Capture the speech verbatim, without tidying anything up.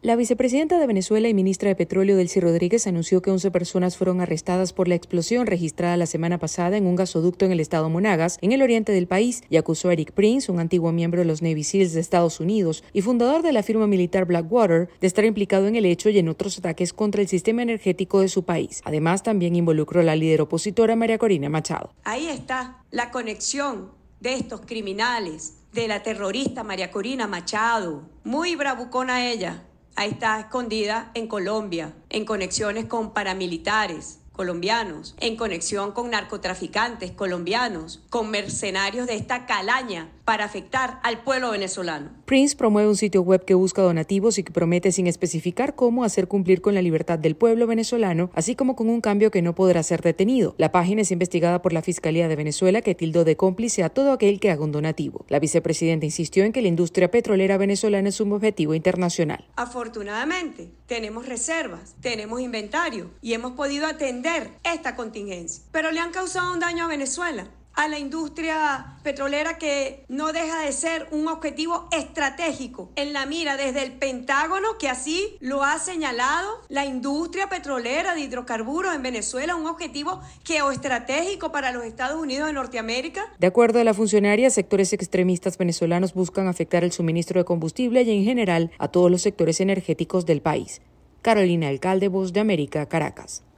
La vicepresidenta de Venezuela y ministra de Petróleo, Delcy Rodríguez, anunció que once personas fueron arrestadas por la explosión registrada la semana pasada en un gasoducto en el estado Monagas, en el oriente del país, y acusó a Eric Prince, un antiguo miembro de los Navy SEALs de Estados Unidos y fundador de la firma militar Blackwater, de estar implicado en el hecho y en otros ataques contra el sistema energético de su país. Además, también involucró a la líder opositora María Corina Machado. Ahí está la conexión de estos criminales, de la terrorista María Corina Machado, muy bravucona ella. Ahí está escondida en Colombia, en conexiones con paramilitares colombianos, en conexión con narcotraficantes colombianos, con mercenarios de esta calaña para afectar al pueblo venezolano. Prince promueve un sitio web que busca donativos y que promete, sin especificar cómo, hacer cumplir con la libertad del pueblo venezolano, así como con un cambio que no podrá ser detenido. La página es investigada por la Fiscalía de Venezuela, que tildó de cómplice a todo aquel que haga un donativo. La vicepresidenta insistió en que la industria petrolera venezolana es un objetivo internacional. Afortunadamente, tenemos reservas, tenemos inventario y hemos podido atender esta contingencia, pero le han causado un daño a Venezuela, a la industria petrolera, que no deja de ser un objetivo estratégico en la mira desde el Pentágono, que así lo ha señalado. La industria petrolera de hidrocarburos en Venezuela, un objetivo geoestratégico para los Estados Unidos de Norteamérica. De acuerdo a la funcionaria, sectores extremistas venezolanos buscan afectar el suministro de combustible y en general a todos los sectores energéticos del país. Carolina Alcalde, Voz de América, Caracas.